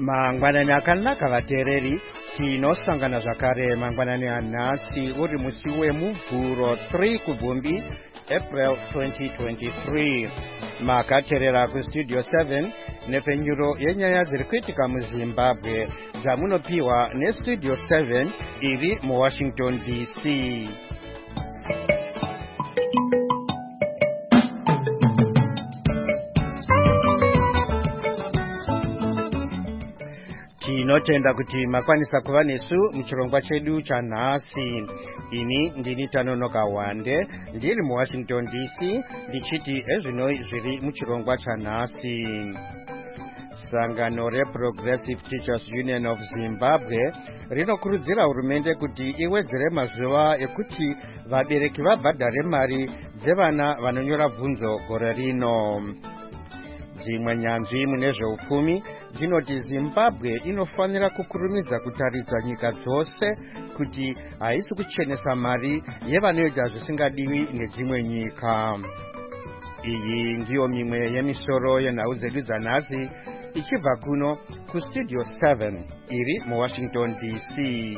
Mangwanani akanaka vateereri, tinosangana zvakare mangwanani anhasi uri musi weMuvhuro 3 kubvumbi April 2023. Makateerera kustudio 7 nepfenyuro yenyaya dziri kuitika muZimbabwe dzamunopiwa nestudio 7 iri muWashington DC. Tinotenda kuti makwanisa kuva nesu muchirongwa chedu chanhasi. Ini ndini Tanonoka Wande ndiri muWashington DC ndichiti ezvinoi zviri muchirongwa chanhasi. Sangano reProgressive Teachers Union of Zimbabwe rinokurudzira hurumende kuti iwedzere mazuva ekuti vabereki vabhadhare mari dzevana vanonyora bvunzo gore rino. Dzimwe nyanzvi mune zveupfumi dzinoti Zimbabwe inofanira kukurumidza kutaridza nyika dzose kuti haisi kuchenesa mari yevanoita zvisingadiwi nedzimwe nyika. Iyi ndiyo mimwe yemisoro yenhau dzedu dzanhasi ichibva kuno kustudio 7 iri muWashington DC.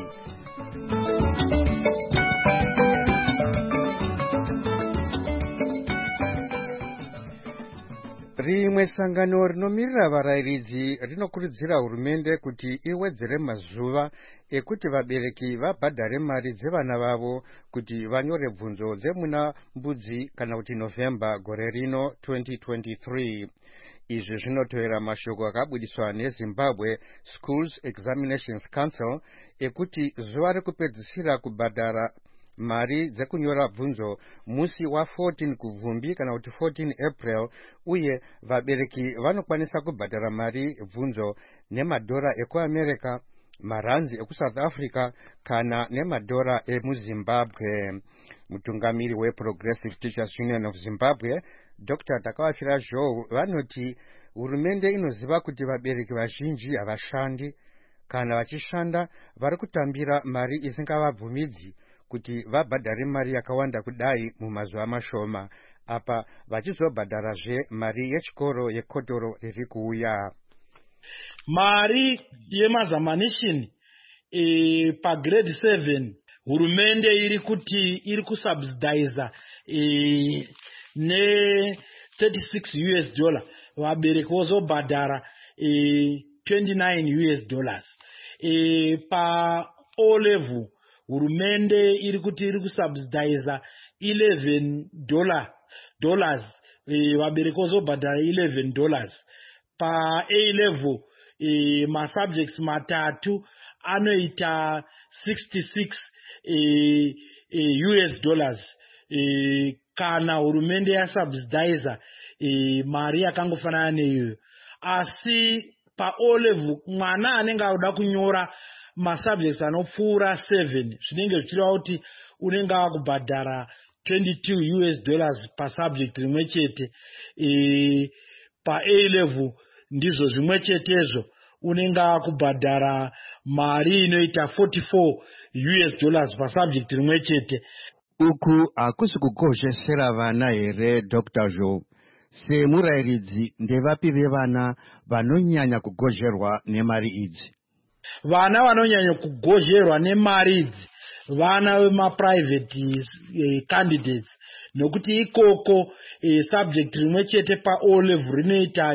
Rimwe sangano rinomirira varayiridzi rinokurudzira hurumende kuti iwedzere mazuva ekuti vabereki vabhadhare mari dzevana vavo kuti vanyore bvunzo dzemuna mbudzi kana kuti November gore rino 2023. Izvi zvinoteera mashoko akabudiswa neZimbabwe Schools Examinations Council ekuti zuva rekupedzisira kubhadhara mari dzekunyora bvunzo musi wa14 kubvumbi kana kuti 14 April, uye vabereki vanokwanisa kubhadhara mari bvunzo nemadhora ekuAmerica, maranzi ekuSouth Africa kana nemadhora emuZimbabwe. Mutungamiri weProgressive Teachers Union of Zimbabwe Dr. Takawafira Joe vanoti hurumende inoziva kuti vabereki vazhinji havashandi, kana vachishanda vari kutambira mari isingavabvumidzi kuti vabhadhare mari yakawanda kudai mumazuva mashoma, apa vachizobhadharazve mari yechikoro yekotoro iri kuuya. Mari yemazamanishini pagrade 7 hurumende iri kuti iri kusubsidiza ne $36 vabereki vozobhadhara $29 pa O level hurumende iri kuti iri kusubsidiza $11 vabereki vozobhadhara $11. Pa A level masubjects matatu anoita $66 kana hurumende yasubsidiza mari yakangofanana neyo. Asi pa O level mwana anenge anoda kunyora masubjects anopfuura 7 zvinenge zvichireva kuti unenge akubhadhara $22 pa subject rimwe chete. Pa A level ndizvo zvimwe chetezvo unenge akubhadhara mari inoita $44 pa subject rimwe chete. Uku hakusi kugozhesera vana here, Dr. Joe? Semurayiridzi, ndevapi vevana vanonyanya kugozherwa nemari idzi? Vana vanonyanya kugozherwa nemari idzi vana vemaprivate candidates, nokuti ikoko subject rimwe chete pa O level rinoita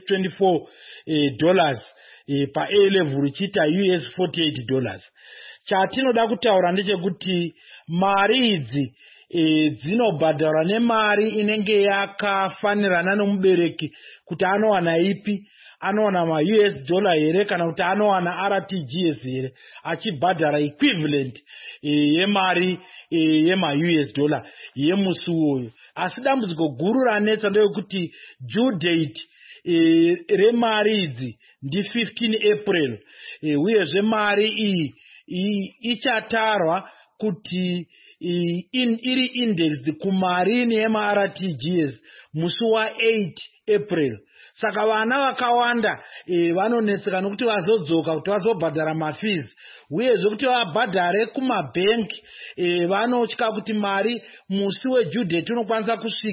$24 pa A level richiita $48. Chatinoda kutaura ndechekuti mari idzi dzinobhadharwa nemari inenge yakafanirana nomubereki kuti anowana ipi, anowana ma$US here kana kuti anowana RTGS here, achibhadhara equivalent yemari yema$US yemusi uwoyo. Asi dambudziko guru ranetsa ndeyekuti due date remari idzi ndi 15 April, uyezve mari iyi ichatarwa kuti iri indexed kumari yema-RTGS musi wa8 April. Saka vana vakawanda vanonetseka nokuti vazodzoka kuti vazobhadhara mafees, uyezve kuti vabhadhare kumabhenki vanotya kuti mari musi wedue date unokwanisa kusvika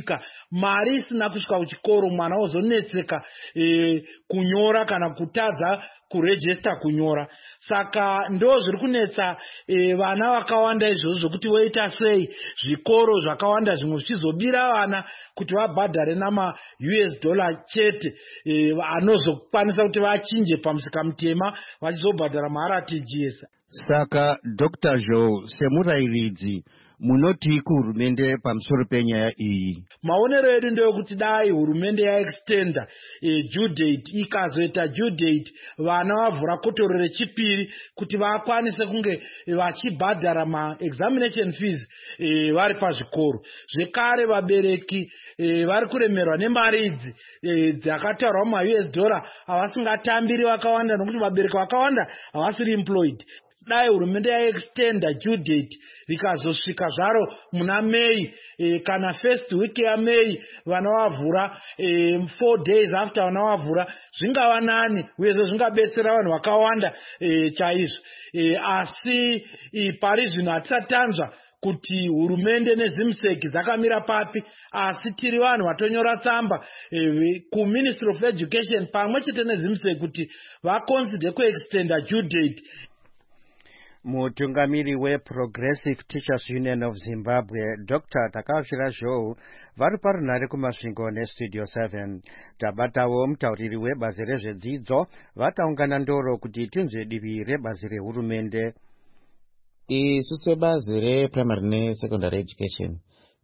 mari isina kusvika kuchikoro mwana ozonetseka kunyora kana kutadza kurejista kunyora. Saka ndo zviri kunetsa vana vakawanda izvozvo zvokuti voita sei zvikoro zvakawanda zvimwe zvichizobira vana kuti vabhadhare nama$US chete anozokwanisa kuti vachinje pamusika mutema vachizobhadhara maRTGS. Saka Dr. Joe, semurairidzi munoti kuhurumende pamusoro penyaya iyi? Maonero edu ndeyokuti dai hurumende yaextenda due date, ikazoita due date vana vavhura kotori rechipiri kuti vakwanise kunge vachibhadhara maexamination fees vari pazvikoro. Zvekare vabereki vari kuremerwa nemari idzi dzakataurwa muma$US avasingatambiri vakawanda nokuti vabereki vakawanda havasiri employed. Dai hurumende yaextenda due date rikazosvika zvaro muna May kana first week yaMay vana vavhura 4 days after vana vavhura zvingava nani uye zvingabetsera vanhu vakawanda chaizvo. Asi pari zvino hatisatanzva kuti hurumende nezimseki dzakamira papi, asi tiri vanhu vatonyora tsamba kuMinistry of Education pamwe chete nezimseki kuti vaconsider kuextenda due date. Mutungamiri weProgressive Teachers Union of Zimbabwe, Dr. Takashira Joe, vari parunhare kumasvingo neStudio 7. Tabatawo mutauriri webazi rezvedzidzo vataungana ndoro kuti tinzwe divi rebazi rehurumende. Isu sebazi reprimary nesecondary education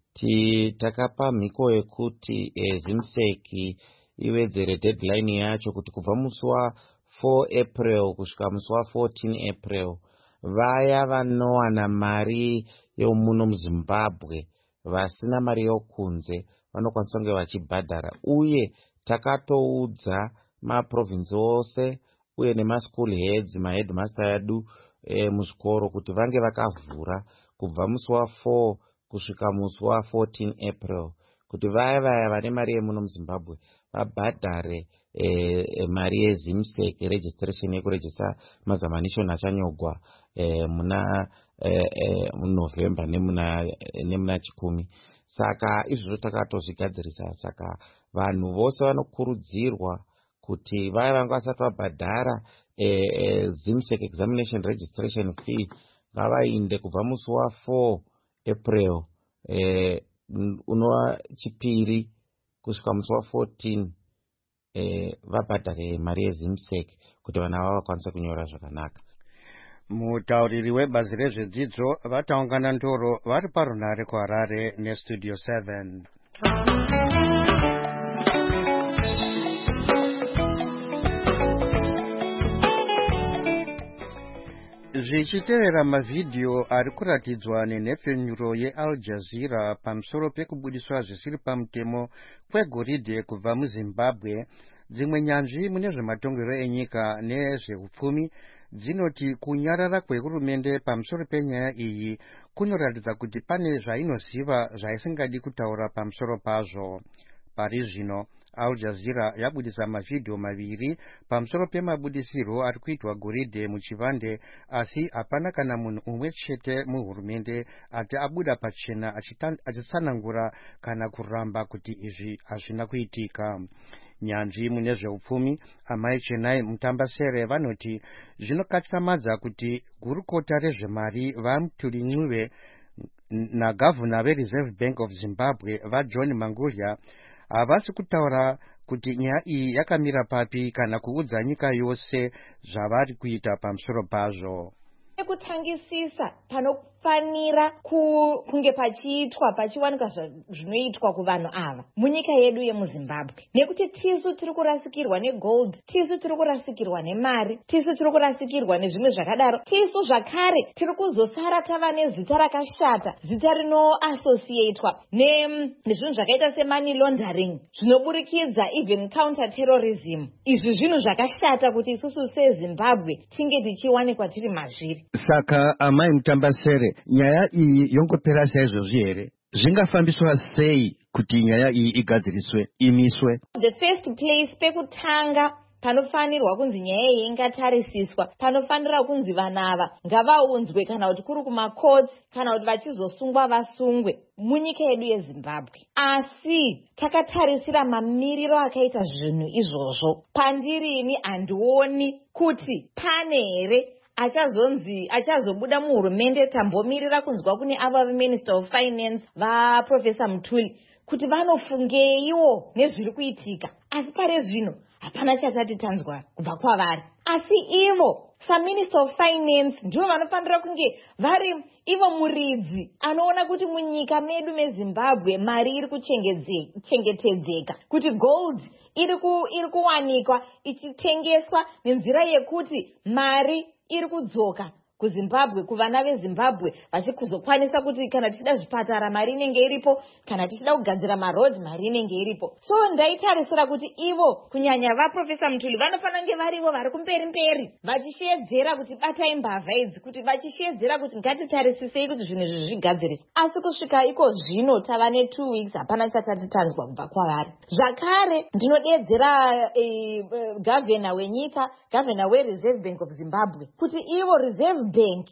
takapa mhiko yekuti zimseki iwedzere deadline yacho kuti kubva musi wa4 April kusvika musi wa14 April vaya vanowana mari yomuno muZimbabwe vasina mari yokunze vanokwanisa kunge vachibhadhara. Uye takatoudza maprovinsi ose uye nemaschool heads maheadmaster edu muzvikoro kuti vange vakavhura kubva musi wa4 kusvika musi wa14 April kuti vaya vane mari yemuno muZimbabwe vabhadhare mari yezimseki registration yekurejisa mazamanishoni achanyogwa muna November nemuna chikumi. Saka izvozvo takatozvigadzirisa. Saka vanhu vose vanokurudzirwa kuti vaya vanga vasati vabhadhara zimseki examination registration fee ngavainde kubva musi wa4 April unova chipiri kusvika musi wa14 vabhadhare mari yezimseki kuti vana vavo vakwanise kunyora zvakanaka. Mutauriri webazi rezvedzidzo vataungana ndoro vari parunhare kuHarare neStudio 7. Zvichitevera mavhidhiyo ari kuratidzwa nenhepfenyuro yeAl Jazeera pamusoro pekubudiswa zvisiri pamutemo kwegoridhe kubva muZimbabwe, dzimwe nyanzvi mune zvematongero enyika nezveupfumi dzinoti kunyarara kwehurumende pamusoro penyaya iyi kunoratidza kuti pane zvainoziva zvaisingadi kutaura pamusoro pazvo. Pari zvino Al Jazeera yabudisa mavhidhiyo maviri pamusoro pemabudisirwo ari kuitwa goridhe muchivande, asi hapana kana munhu umwe chete muhurumende ati abuda pachena achitsanangura kana kuramba kuti izvi hazvina kuitika. Nyanzvi mune zveupfumi Amai Chenai Mutambasere vanoti zvinokatyamadza kuti gurukota rezvemari vaMutuli Ncube nagavhuna veReserve Bank of Zimbabwe vaJohn Mangudya havasi kutaura kuti nyaya iyi yakamira papi kana kuudza nyika yose zvavari kuita pamusoro pazvo. Kutangisisa panofanira kunge pachiwanika zvinoitwa kuvanhu ava munyika yedu yemuZimbabwe, nekuti tisu tiri kurasikirwa negold, tisu tiri kurasikirwa nemari, tisu tiri kurasikirwa nezvimwe zvakadaro. Tisu zvakare tiri kuzosara tava nezita rakashata, zita rinoasosiatwa nezvinhu zvakaita semoney laundering zvinoburikidza even counter terrorism. Izvi zvinhu zvakashata kuti isusu seZimbabwe tinge tichiwanikwa tiri mazviri. Saka Amai Mutambasere, nyaya iyi yongopera saizvozvi here? Zvingafambiswa sei kuti nyaya iyi igadziriswe, imiswe? The first place pekutanga panofanirwa kunzi nyaya iyi ingatarisiswa, panofanira kunzi vanava ngavaunzwe kana kuti kuri kumakotsi kana kuti vachizosungwa vasungwe munyika yedu yeZimbabwe. Asi takatarisira mamiriro akaita zvinhu izvozvo, pandirini handioni kuti pane here achazobuda muhurumende tambomirira kunzwa kune ava Minister of Finance vaProfessor Mutuli kuti vanofungeiwo nezviri kuitika. Asi pare zvino hapana chatati tanzwa kubva kwavari. Asi ivo saMinister of Finance ndivo vanofanira kunge vari ivo muridzi anoona kuti munyika medu meZimbabwe mari iri kuchengetedzeka, kuti gold iri kuwanikwa ichitengeswa nenzira yekuti mari iri kudzoka kuZimbabwe, kuvana veZimbabwe, vachikuzokwanisa kuti kana tichida zvipatara mari inenge iripo, kana tichida kugadzira marodhi mari inenge iripo. So ndaitarisira kuti ivo kunyanya vaProfessor Mutuli vanofanira kunge varivo vari kumberi vachishedzera kuti batai mbavha idzi, kuti vachishedzera kuti ngatitarisisei kuti zvinhu izvi zvigadziriswe. Asi kusvika iko zvino tava ne2 weeks hapana chatati tanzwa kubva kwavari. Zvakare ndinodedzera governor wenyika, governor weReserve Bank of Zimbabwe, kuti ivo Reserve Bank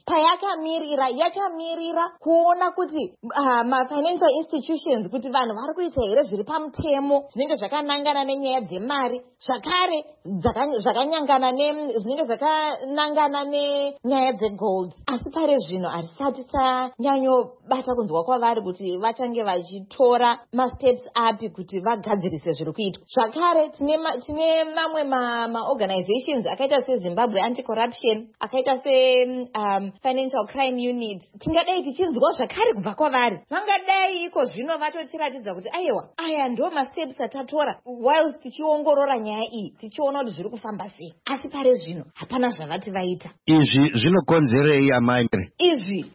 yakamirira kuona kuti financial institutions kuti vanhu vari kuita here zviri pamutemo zvinenge zvakanangana nenyaya dzemari, zvakare zvakanyangana zvinenge zvakanangana nenyaya dzegold. Asi pare zvino hatisati tanyanyobata kunzwa kwavari kuti vachange vachitora masteps api kuti vagadzirise zviri kuitwa. Zvakare tine mamwe maorganizations akaita seZimbabwe Anti-Corruption, akaita Financial Crime Unit, tingadai tichinzwa zvakare kubva kwavari. Vangadai iko zvino vatotiratidza kuti aiwa aya ndo masteps atatora whilst tichiongorora nyaya iyi tichiona kuti zviri kufamba sei. Asi pare zvino hapana zvavati vaita. Izvi zvinokonzerei amanyire? Izvi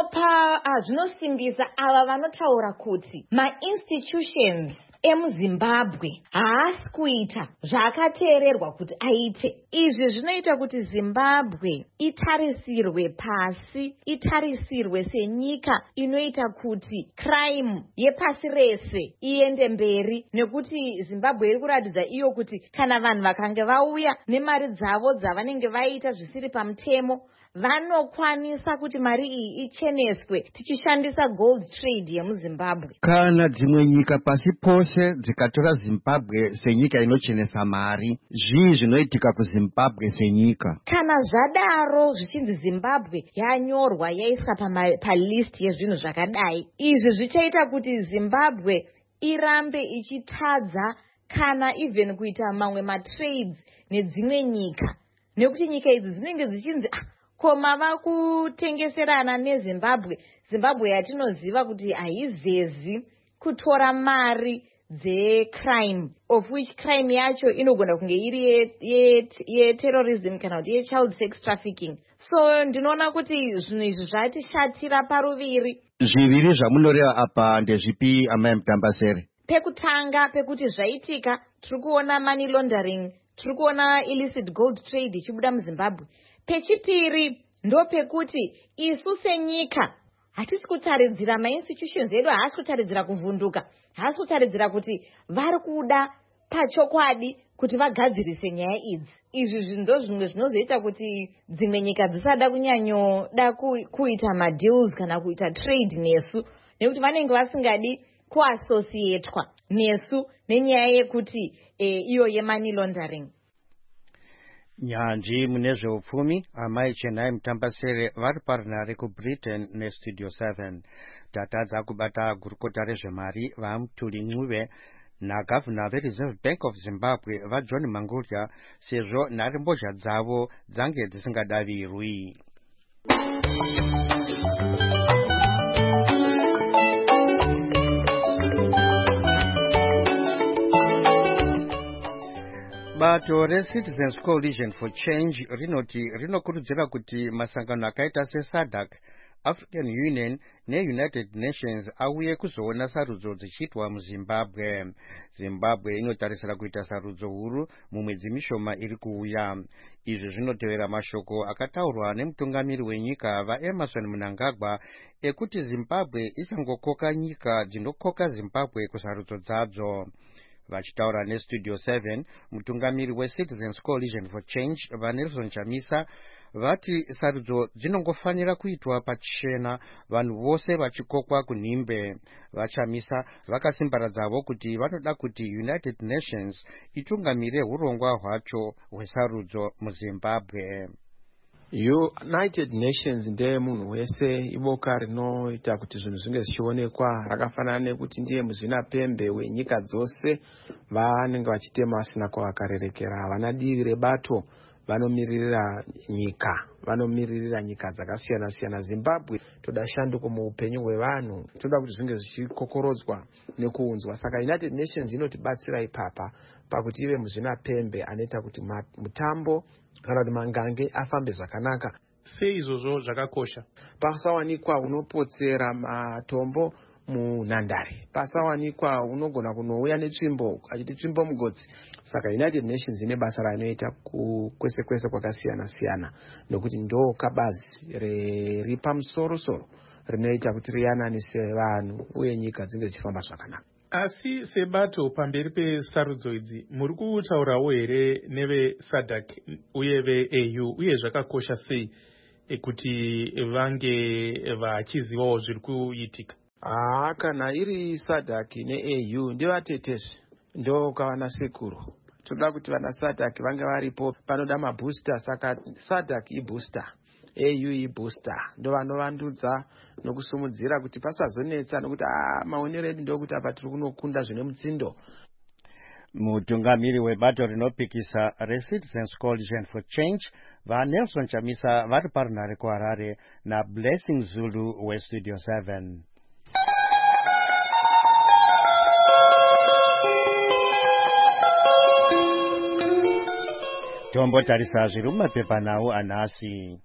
zvinosimbisa ava vanotaura kuti ma-institutions emuZimbabwe haasi kuita zvakateererwa kuti aite. Izvi zvinoita kuti Zimbabwe itarisirwe pasi, itarisirwe senyika inoita kuti crime yepasi rese iende mberi, nekuti Zimbabwe iri kuratidza iyo kuti kana vanhu vakange vauya nemari dzavo dzavanenge vaita zvisiri pamutemo, vanokwanisa kuti mari iyi icheneswe tichishandisa gold trade yemuZimbabwe. Kana dzimwe nyika pasi pose dzikatora Zimbabwe senyika inochenesa mari, zvii zvinoitika kuZimbabwe senyika? Kana zvadaro zvichinzi Zimbabwe yanyorwa yaiswa palist yezvinhu zvakadai, izvi zvichaita kuti Zimbabwe irambe ichitadza kana even kuita mamwe matrades nedzimwe nyika, nekuti nyika idzi dzinenge dzichinzi koma vakutengeserana neZimbabwe, Zimbabwe yatinoziva kuti haizezi kutora mari dzecrime, of which crime yacho inogona kunge iri yeterrorism kana kuti yechild sex trafficking. So ndinoona kuti zvinhu izvi zvatishatira paruviri. Zviviri zvamunoreva apa ndezvipi amai Mutambasere? Pekutanga pekuti zvaitika tiri kuona money laundering, tiri kuona illicit gold trade ichibuda muZimbabwe. Pechipiri ndopekuti isu senyika hatisi kutaridzira ma-institutions edu, haasi kutaridzira kuvhunduka, haasi kutaridzira kuti vari kuda pachokwadi kuti vagadzirise nyaya idzi. Izvi ndo zvimwe zvinozoita kuti dzimwe nyika dzisada kunyanyoda kuita madeals kana kuita trade nesu, nekuti vanenge vasingadi kuassociatwa nesu nenyaya yekuti iyo yemoney laundering. Nyanji munezveupfumi amai Chenai Mutambasere vari parunhare kuBritain neStudio 7. Tatadza kubata gurukota rezvemari vaMutuli Ncube nagavhuna veReserve Bank of Zimbabwe vaJohn Mangudya sezvo nharembozha dzavo dzange dzisingadavirwi. Bato reCitizens Coalition for Change rinoti rinokurudzira kuti masangano akaita seSADC, African Union neUnited Nations auye kuzoona sarudzo dzichiitwa muZimbabwe. Zimbabwe inotarisira kuita sarudzo huru mumwedzi mishoma iri kuuya. Izvi zvinotevera mashoko akataurwa nemutungamiri wenyika vaEmerson Mnangagwa ekuti Zimbabwe isangokoka nyika dzinokoka Zimbabwe kusarudzo dzadzo. Vachitaura neStudio 7, mutungamiri weCitizens Coalition for Change vaNelson Chamisa vati sarudzo dzinongofanira kuitwa pachena, vanhu vose vachikokwa kunhimbe. Vachamisa vakasimbaradzavo kuti vanoda kuti United Nations itungamire urongwa hwacho hwesarudzo muZimbabwe. United Nations ndiye munhu wese, iboka rinoita kuti zvinhu zvinge zvichionekwa, rakafanana nekuti ndiye muzvinapembe wenyika dzose vanenge vachitema vasina kwavakarerekera. Havana divi rebato, vanomiririra nyika dzakasiyana siyana. Zimbabwe toda shanduko muupenyu hwevanhu, toda kuti zvinge zvichikokorodzwa nekuunzwa. Saka United Nations inotibatsira ipapa pakuti ive muzvinapembe anoita kuti mutambo kana kuti mangange afambe zvakanaka. Sei izvozvo zvakakosha? Pasawanikwa unopotsera matombo munhandare, pasawanikwa unogona kunouya netsvimbo achiti tsvimbo mugodzi. Saka United Nations ine basa rainoita kwese kwese kwakasiyana siyana, nokuti ndo kabazi riri pamusoro-soro rinoita kuti riyananise vanhu uye nyika dzinge dzichifamba zvakanaka. Asi sebato pamberi pesarudzo idzi muri kutaurawo here neveSADC uye veAU, uye zvakakosha sei kuti vange vachizivawo zviri kuitika? Kana iri SADC neAU ndivatetezve, ndo kavana sekuru. Toda kuti vana SADC vange varipo, panoda mabooster. Saka SADC ibooster, AU ibooster, ndo vanovandudza nokusumudzira kuti pasazonetsa, nokuti maonero edu ndokuti apa tiri kunokunda zvine mutsindo. Mutungamiri webato rinopikisa reCitizens Coalition for Change vaNelson Chamisa vari parunhare kuHarare naBlessing Zulu weStudio 7. Tombotarisa zviri mumapepanhau anhasi.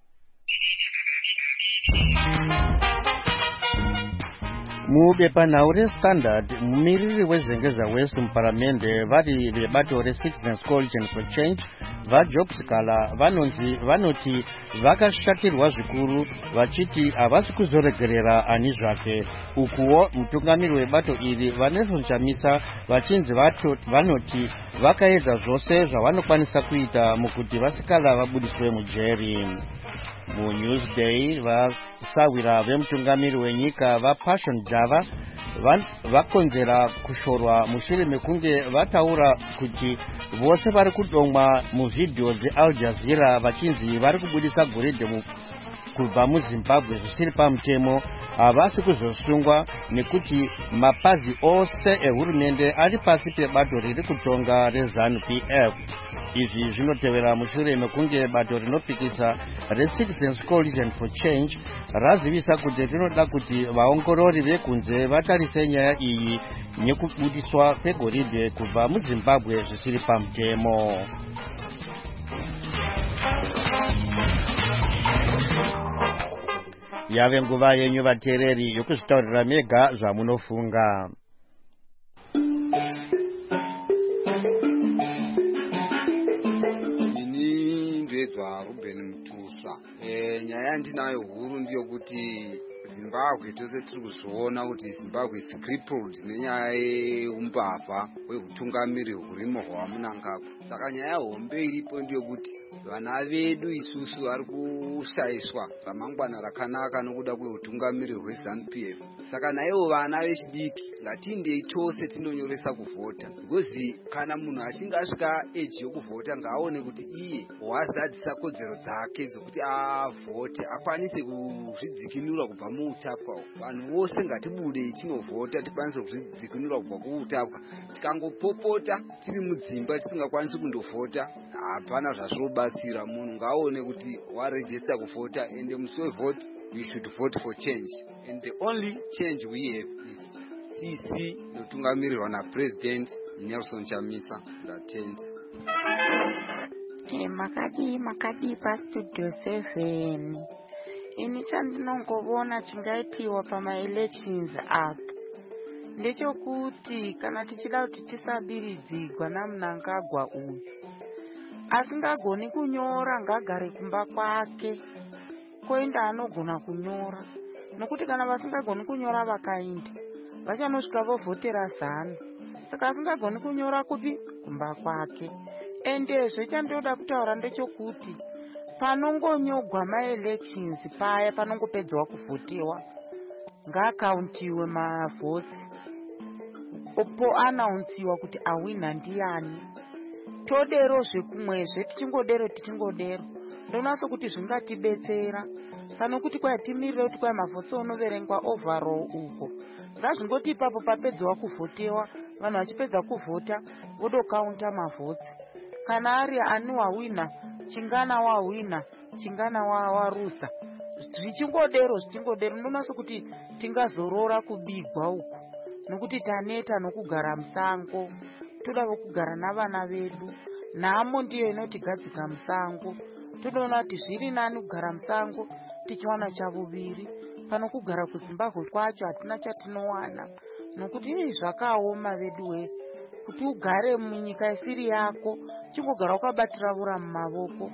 Mubepanhau reStandard, mumiriri wezengeza West muparamende vari vebato reCitizens Coalition for Change vaJobs Kala vanoti vakashatirwa zvikuru, vachiti havasi kuzoregerera ani zvake. Ukuwo mutungamiri webato iri vaNelson Chamisa vachinzi vanoti vakaedza zvose zvavanokwanisa kuita mukuti vasikala vabudiswe mujeri. MuNewsDay vasawira vemutungamiri wenyika vaPassion Java vakonzera kushorwa mushure mekunge vataura kuti vose vari kudomwa muvhidhiyo dzeAl Jazeera vachinzi vari kubudisa goridhe kubva muZimbabwe zvisiri pamutemo havasi kuzosungwa nekuti mapazi ose ehurumende ari pasi pebato riri kutonga reZANU-PF. Izvi zvinotevera mushure mekunge bato rinopikisa reCitizens Coalition for Change razivisa kuti rinoda kuti vaongorori vekunze vatarise nyaya iyi nekubudiswa kwegoridhe kubva muZimbabwe zvisiri pamutemo. Yave nguva yenyu vateereri yokuzvitaurira mega zvamunofunga. Ruben Mutuswa. Nyaya ndinayo huru ndiyokuti Zimbabwe tose tiri kuzviona kuti Zimbabwe is crippled nenyaya yeumbavha hwehutungamiri hurimo hwamunangapo. Saka nyaya hombe iripo ndiyokuti vana vedu isusu vari kushayiswa ramangwana rakanaka nokuda kwehutungamiri hweZANU-PF. Saka naivo vana vechidiki ngatiindei tose tindonyoresa kuvhota, because kana munhu achinge asvika eji yokuvhota ngaaone kuti iye wazadzisa kodzero dzake dzokuti avhote, akwanise kuzvidzikinura kubva muutapwa. Vanhu vose ngatibudei tinovhota tikwanise kuzvidzikinura kubva kuutapwa. Tikangopopota tiri mudzimba tisingakwanisi kundovhota, hapana zvazvinobatsira. Munhu ngaaone kuti warejesta kuvhota, and musi wevhoti we should vote for change, and the only change we have is CC notungamirirwa naPresident Nelson Chamisa. Ndatenda. Makadi paStudio 7. Ini chandinongovona chingaitiwa pamaelections apa ndechekuti kana tichida kuti tisabiridzigwa naMnangagwa uyu asingagoni kunyora ngagare kumba kwake koenda anogona kunyora, nokuti kana vasingagoni kunyora vakainda vachanosvika vovhotera ZANU. saka asingagoni kunyora kupi kumba kwake. Endezve chandoda kutaura ndechokuti panongonyogwa maelections paya panongopedzwa kuvhotiwa ngaakauntiwe mavhotsi opo anaunsiwa kuti awina ndiani. Todero zvekumwezve tichingodero ndonaso kuti zvingatibetsera pano kuti kwai timirire kuti kwai mavhotsi onoverengwa overall uko. Ngazvingoti ipapo papedzwa kuvhotewa, vanhu vachipedza kuvhota vodokaunta mavhotsi. Kana ari ani wawina, chingana wawina, chingana warusa. Zvichingodero ndonaso kuti tingazorora kubigwa uko. Nokuti taneta nokugara musango. Toda kugara navana vedu. Nhamo ndiyo inotigadzika musango. Todaona kuti zviri nani kugara musango tichiwana chavuviri pano kugara kuZimbabwe kwacho hatina chatinowana. Nokuti zvakaoma vedu we kuti ugare munyika isiri yako chingogara ukabatira vura mumavoko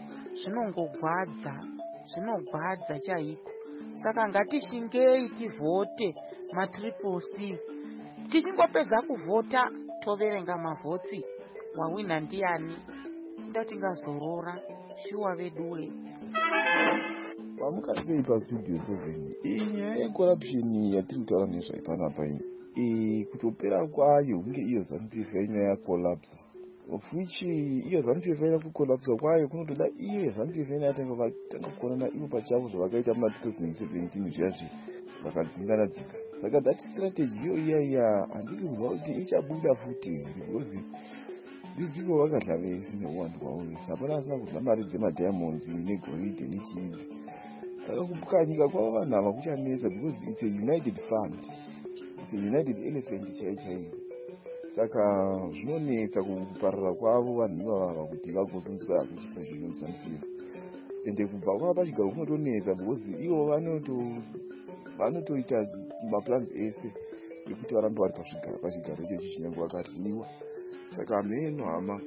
zvinogwadza chaiko. Saka ngatishingei tivhote matriple C. Tichingopedza kuvhota toverenga mavhotsi wawina ndiani. Ndatingazorora shuwa vedu we. Vamukati pastudio 7 inyaya yecorruption yatiri kutaura nezvayo panapa iyi kutopera kwayo kunge iyo ZANU-PF inyaya yakolapsa of which iyo ZANU-PF ina kukolapsa kwayo kunotoda iyo ZANU-PF inatanga kuonana ivo pachavo zvavakaita muna 2017 zviyazvi vakadzingana. Saka that strategy iyo iyaiya handisi kuziva kuti ichabuda futi because these people vakadla vese neuwandu hwavo vese hapana asina kudla mari dzemadiamonds negoridhe nechiidzi. Saka kupwanyika kwavo vanhu ava kuchanetsa because it's a united fund, it's a united elephant chaiyo. Saka zvinonetsa kuparara kwavo vanhu ivava kuti vagozonzwa kuchisa zvinhu ZANU-PF. Ende kubva kwavo pachigaro kunotonetsa because ivo vanotoita maplans ese ekuti varambe vari pachigaro ichochi chinyange vakaryiwa. Saka meno hama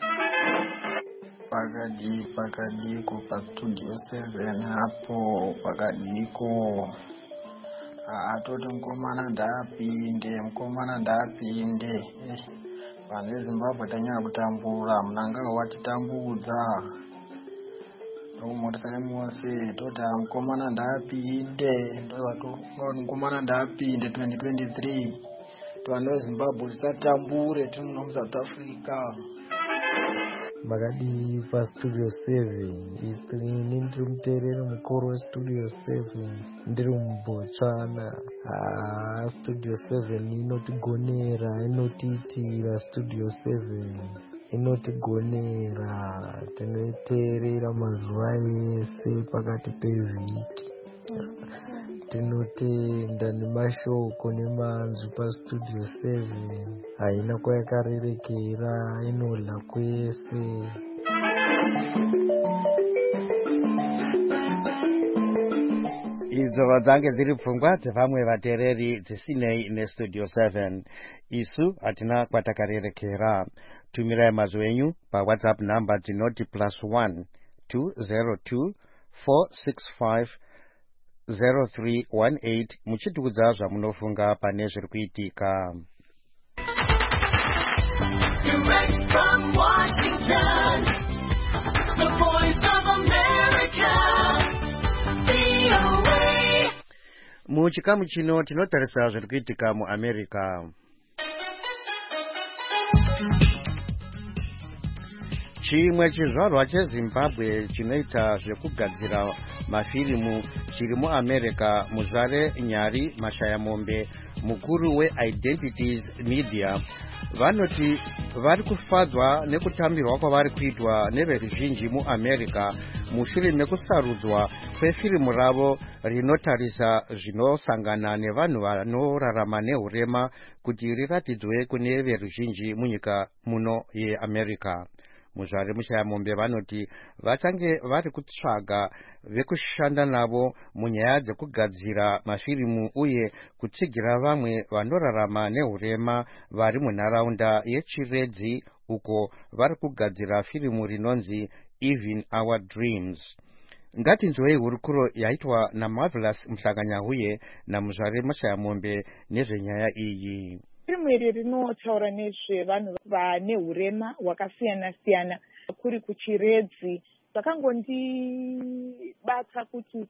pakadiko pastudio 7 hapo pakadiko atoti mukomana ndapinde vanhu veZimbabwe tanyanya kutambura munangao watitambudza ndomotisane mose toti mukomana ndapinde mukomana ndapinde 2023 vanhu veZimbabwe tisatambure tiri muno muSouth Africa. Makadi pastudio 7 ini ndiri muteereri mukuru westudio 7 ndiri muBotswana. Studio 7 inotigonera, inotiitira. Studio 7 inotigonera, tinoiteerera mazuva ese pakati pevhiki. Tinotenda nemashoko nemanzwi pastudio 7 haina kwayakarerekera, inodla kwese. Idzo dzange dziri pfungwa dzevamwe vateereri dzisinei nestudio 7. Isu hatina kwatakarerekera. Tumirai mazwi enyu paWhatsApp number tinoti +1 202 465 0318 muchitiudza zvamunofunga pane zviri kuitika. Direct from Washington, the Voice of America, VOA. Muchikamu chino tinotarisa zviri kuitika muAmerica. Chimwe chizvarwa cheZimbabwe chinoita zvekugadzira mafirimu chiri muAmerica, Muzare Nyari Mashayamombe, mukuru weIdentities Media, vanoti vari kufadzwa nekutambirwa kwavari kuitwa neveruzhinji muAmerica mushure mekusarudzwa kwefirimu ravo rinotarisa zvinosangana nevanhu vanorarama nehurema kuti riratidzwe kune veruzhinji munyika muno yeAmerica. Muzvare Mushayamombe vanoti vachange vari kutsvaga vekushanda navo munyaya dzekugadzira mafirimu uye kutsigira vamwe vanorarama nehurema vari munharaunda yeChiredzi uko vari kugadzira firimu rinonzi Even Our Dreams. Ngatinzwei hurukuro yaitwa naMarvelous Mhlakanyahuye naMuzvare Mushayamombe nezvenyaya iyi. firimu iri rinotaura nezvevanhu vane urema hwakasiyana siyana kuri kuchiredzi. Zvakangondibata kuti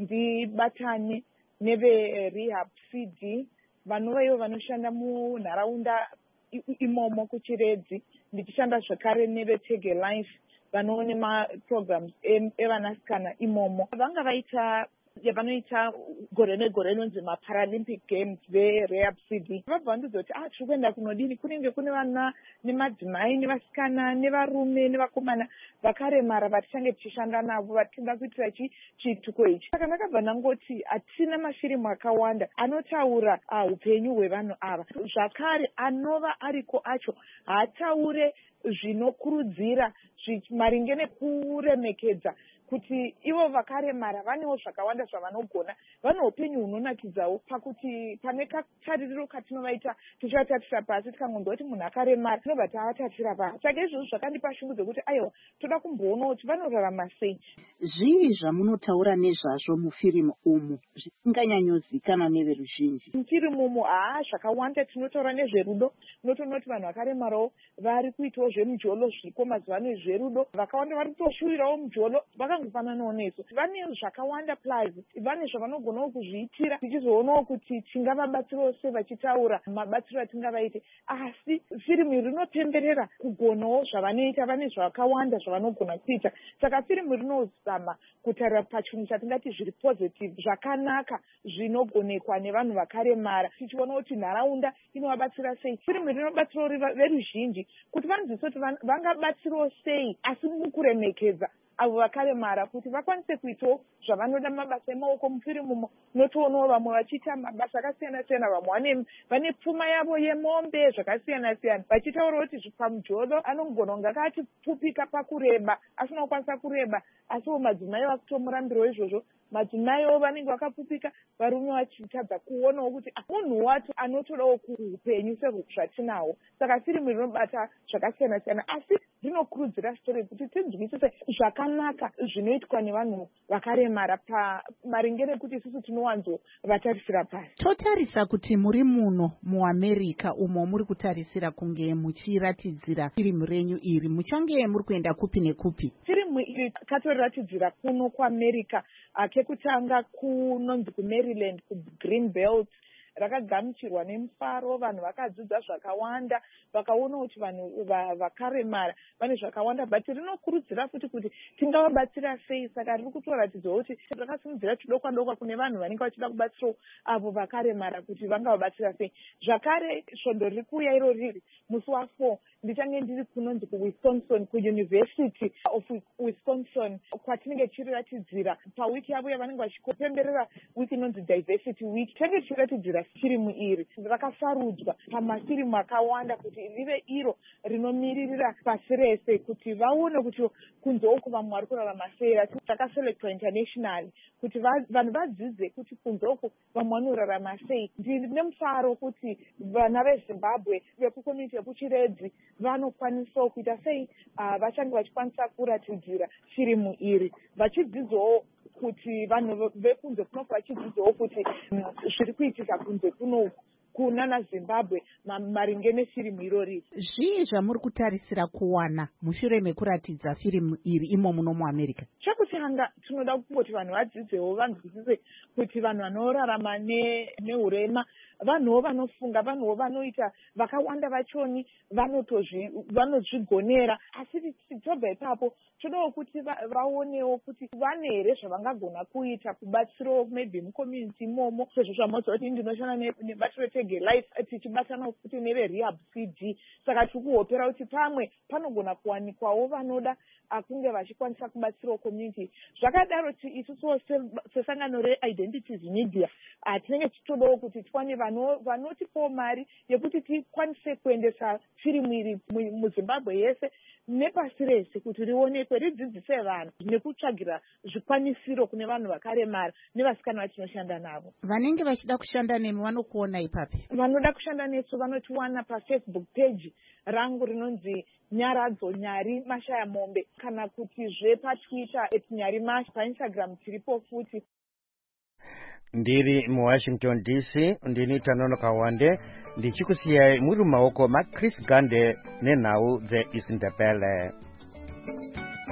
ndibatane neverehab cd vanova ivo vanoshanda munharaunda imomo kuchiredzi, ndichishanda zvakare nevetege life vanoone maprograms evanasikana imomo. Vanga vaita yavanoita gore negore inonzi maparalympic games verehab cd. Vabva vandizoti tiri kuenda kunodini, kunenge kune vana nemadzimai nevasikana nevarume nevakomana vakaremara vatichange tichishanda navo vatichida kuitira chituko ichi. Saka ndakabva ndangoti hatina mafirimu akawanda anotaura upenyu hwevanhu ava, zvakare anova ariko acho haataure zvinokurudzira maringe nekuremekedza kuti ivo vakaremara vanewo zvakawanda zvavanogona, vane upenyu hunonakidzawo pakuti pane kataririro katinovaita tichivatatira pasi tikangondoti munhu akaremara tinobva tavatatira pasi. Saka izvozvo zvakandipa shungu dzokuti aiwa toda kumboonawo kuti vanorarama sei. Zvii zvamunotaura nezvazvo mufirimu umu zvisinganyanyozikanwa neveruzhinji? Mufirimu umu zvakawanda tinotaura nezverudo, tinotoona kuti vanhu vakaremarawo vari kuitawo zvemujolo zviriko mazuva ano zverudo, vakawanda vari kutoshuwirawo mujolo vakangofananawo nesu. Vane zvakawanda plus vane zvavanogonawo kuzviitira tichizoonawo kuti tingavabatsirawo sei vachitaura mabatsiro atingavaite. Asi firimu iri rinopemberera kugonawo zvavanoita, vane zvakawanda zvavanogona kuita. Saka firimu rinozama kutarira pachinhu chatingati zviri positive, zvakanaka zvinogonekwa nevanhu vakaremara, tichiona kuti nharaunda inovabatsira sei. Firimu iri rinobatsirawo veruzhinji kuti vanziso kuti vangabatsirawo sei asi mukuremekedza avo vakaremara kuti vakwanise kuitawo zvavanoda mabasa emaoko. Mufirimu notoonawo vamwe vachiita mabasa akasiyana siyana, vamwe vane pfuma yavo yemombe zvakasiyana siyana, vachitaurawo kuti pamujolo anogona kunge akatipfupika pakureba, asina kukwanisa kureba, asiwo madzimai vakutomurambirawo izvozvo. Madzimaiwo vanenge vakapfupika, varume vachitadza kuonawo kuti munhu wacho anotodawo kuupenyu sezvatinawo. Saka firimu rinobata zvakasiyana siyana asi rinokurudzira sitori kuti tinzwisise zvakanaka zvinoitwa nevanhu vakaremara maringe nekuti isusu tinowanzovatarisira pasi. Totarisa kuti muri muno muAmerica umo muri kutarisira kunge muchiratidzira firimu renyu iri, muchange muri kuenda kupi nekupi? Firimu iri katoratidzira kuno kuAmerica, kekutanga kunonzi kuMaryland kuGreenbelt. Rakagamuchirwa nemufaro, vanhu vakadzidza zvakawanda, vakaona kuti vanhu vakaremara vane zvakawanda, but rinokurudzira futi kuti tingavabatsira sei. Saka riri kutoratidzawo kuti rakasimudzira chidokwa dokwa kune vanhu vanenge vachida kubatsirawo avo vakaremara kuti vangavabatsira sei. Zvakare svondo riri kuuya iro riri musi wa4 ndichange ndiri kunonzi kuWisconsin, kuUniversity of Wisconsin, kwatinenge tichiratidzira pawiki yavo yavanenge vachipemberera wiki inonzi Diversity Week. Tinenge tichiratidzira firimu iri rakasarudzwa pamafirimu akawanda kuti rive iro rinomiririra pasi rese kuti vaone kuti kunze uku vamwe vari kurarama sei. Rakaselectwa internationally kuti vanhu vadzidze kuti kunze uku vamwe vanorarama sei. Ndine mufaro kuti vana veZimbabwe vekukomuniti yekuchiredzi vanokwanisawo kuita sei vachange vachikwanisa kuratidzira firimu iri, vachidzidzawo kuti vanhu vekunze kunoku vachidzidzawo kuti zviri kuitika kunze kunoku kunana Zimbabwe maringe nefirimu irori. Zvii zvamuri kutarisira kuwana mushure mekuratidza firimu iri imo muno muAmerica? Chekutanga tinoda kuti vanhu vadzidzewo, vanzwisise kuti vanhu vanorarama neurema vanhuwo vanofunga, vanhuwo vanoita, vakawanda vachoni vanozvigonera. Asi tichobva ipapo todawo kuti vaonewo kuti vane here zvavangagona kuita kubatsirawo maybe mucommunity imomo. Sezvo zvamaudza kuti ndinoshanda nebatsiro tege life tichibatana futi neverehab cd. Saka tiri kuhopera kuti pamwe panogona kuwanikwawo vanoda kunge vachikwanisa kubatsirawo community. Zvakadaro isusuwo sesangano reIdentities Media tinenge tichitodawo kuti tiwane vanotipawo mari yekuti tikwanise kuendesa firimu iri muZimbabwe yese nepasi rese kuti rionekwe, ridzidzise vanhu nekutsvagira zvikwanisiro kune vanhu vakaremara nevasikana vatinoshanda navo. Vanenge vachida kushanda nemi vanokuona ipapi? Vanoda kushanda nesu vanotiwana paFacebook page rangu rinonzi Nyaradzo Nyari Mashaya Mombe, kana kuti zvepaTwitter @nyarimasha, paInstagram tiripo futi. ndiri muwashington DC ndini Tanono Kawande ndichikusiyai muri mumaoko maChris Gande nenhau dzeIsindebele.